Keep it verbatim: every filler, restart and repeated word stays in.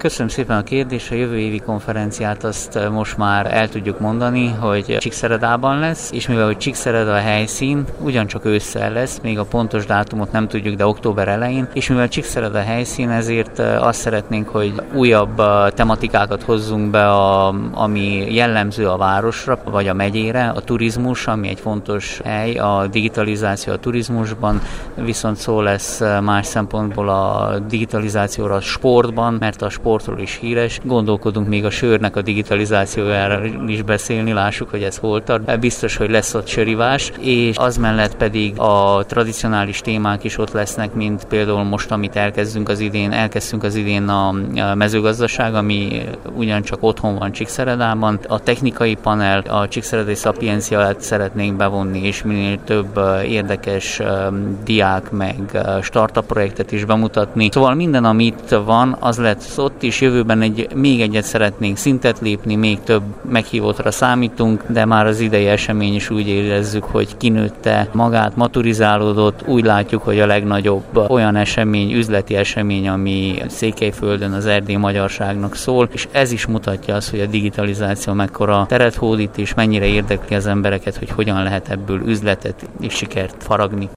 Köszönöm szépen a kérdést. A jövő évi konferenciát azt most már el tudjuk mondani, hogy Csíkszeredában lesz, és mivel hogy Csíkszereda a helyszín, ugyancsak ősszel lesz, még a pontos dátumot nem tudjuk, de október elején, és mivel Csíkszereda a helyszín, ezért azt szeretnénk, hogy újabb tematikákat hozzunk be, a, ami jellemző a városra, vagy a megyére, a turizmus, ami egy fontos hely, a digitalizáció a turizmusban, viszont szó lesz más szempontból a digitalizációra a sportban, mert a sportról is híres. Gondolkodunk még a sörnek a digitalizációjára is beszélni, lássuk, hogy ez hol tart. Biztos, hogy lesz ott sörivás, és az mellett pedig a tradicionális témák is ott lesznek, mint például most, amit elkezdünk az idén, elkezdtünk az idén a mezőgazdaság, ami ugyancsak otthon van Csíkszeredában. A technikai panel, a Csíkszeredai Szapienciát szeretnénk bevonni, és minél több érdekes diák meg startup projektet is bemutatni. Szóval minden, ami itt van, az lesz ott is. Jövőben egy, még egyet szeretnénk szintet lépni, még több meghívottra számítunk, de már az idei esemény is úgy érezzük, hogy kinőtte magát, maturizálódott. Úgy látjuk, hogy a legnagyobb olyan esemény, üzleti esemény, ami Székelyföldön az erdélyi magyarságnak szól, és ez is mutatja azt, hogy a digitalizáció mekkora teret hódít, és mennyire érdekli az embereket, hogy hogyan lehet ebből üzletet és sikert faragni.